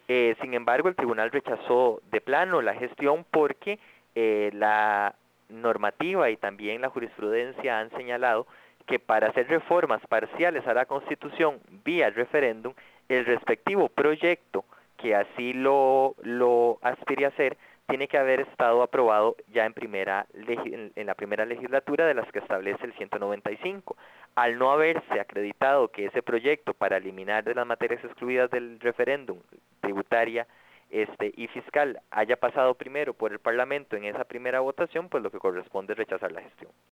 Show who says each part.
Speaker 1: Sin embargo, el tribunal rechazó de plano la gestión porque la normativa y también la jurisprudencia han señalado que para hacer reformas parciales a la Constitución vía referéndum, el respectivo proyecto que así lo aspire a hacer tiene que haber estado aprobado ya en la primera legislatura de las que establece el 195. Al no haberse acreditado que ese proyecto para eliminar de las materias excluidas del referéndum tributaria y fiscal haya pasado primero por el Parlamento en esa primera votación, pues lo que corresponde es rechazar la gestión.